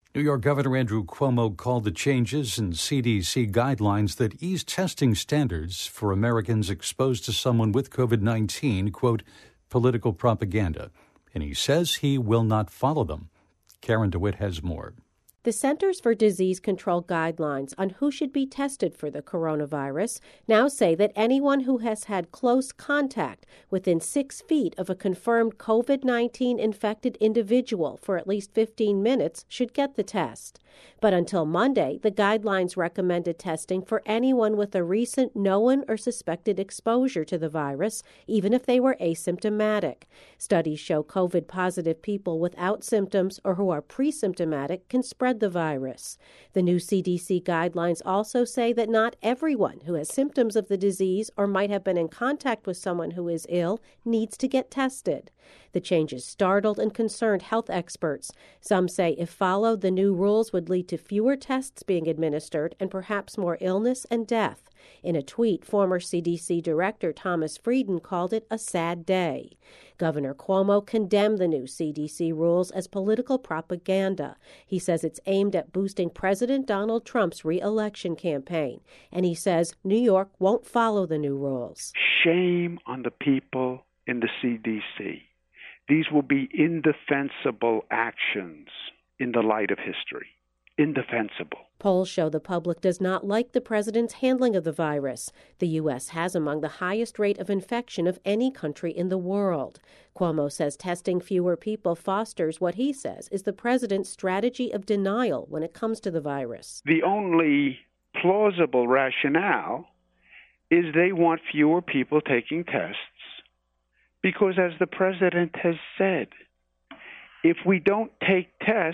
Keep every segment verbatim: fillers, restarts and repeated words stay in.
New York Governor Andrew Cuomo called the changes in C D C guidelines that ease testing standards for Americans exposed to someone with COVID nineteen, quote, political propaganda. And he says he will not follow them. Karen DeWitt has more. The Centers for Disease Control guidelines on who should be tested for the coronavirus now say that anyone who has had close contact within six feet of a confirmed COVID nineteen infected individual for at least fifteen minutes should get the test. But until Monday, the guidelines recommended testing for anyone with a recent known or suspected exposure to the virus, even if they were asymptomatic. Studies show COVID-positive people without symptoms or who are pre-symptomatic can spread the virus. The new C D C guidelines also say that not everyone who has symptoms of the disease or might have been in contact with someone who is ill needs to get tested. The changes startled and concerned health experts. Some say if followed, the new rules would lead to fewer tests being administered and perhaps more illness and death. In a tweet, former C D C Director Thomas Frieden called it a sad day. Governor Cuomo condemned the new C D C rules as political propaganda. He says it's aimed at boosting President Donald Trump's re-election campaign. And he says New York won't follow the new rules. Shame on the people in the C D C. These will be indefensible actions in the light of history. Indefensible. Polls show the public does not like the president's handling of the virus. The U S has among the highest rate of infection of any country in the world. Cuomo says testing fewer people fosters what he says is the president's strategy of denial when it comes to the virus. The only plausible rationale is they want fewer people taking tests because, as the president has said, if we don't take tests,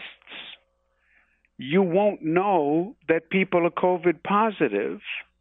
you won't know that people are COVID positive,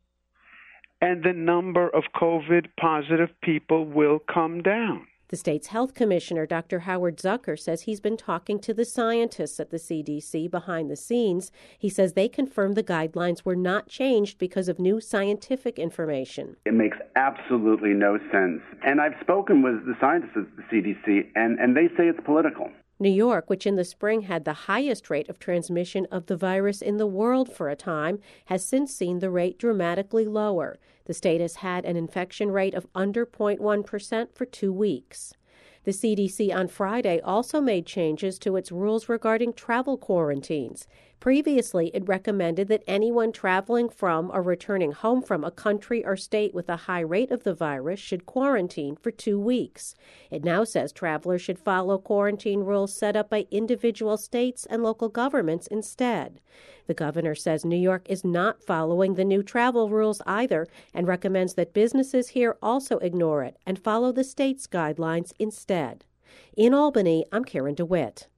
and the number of COVID positive people will come down. The state's health commissioner, Doctor Howard Zucker, says he's been talking to the scientists at the C D C behind the scenes. He says they confirmed the guidelines were not changed because of new scientific information. It makes absolutely no sense. And I've spoken with the scientists at the C D C, and, and they say it's political. New York, which in the spring had the highest rate of transmission of the virus in the world for a time, has since seen the rate dramatically lower. The state has had an infection rate of under zero point one percent for two weeks. The C D C on Friday also made changes to its rules regarding travel quarantines. Previously, it recommended that anyone traveling from or returning home from a country or state with a high rate of the virus should quarantine for two weeks. It now says travelers should follow quarantine rules set up by individual states and local governments instead. The governor says New York is not following the new travel rules either and recommends that businesses here also ignore it and follow the state's guidelines instead. In Albany, I'm Karen DeWitt.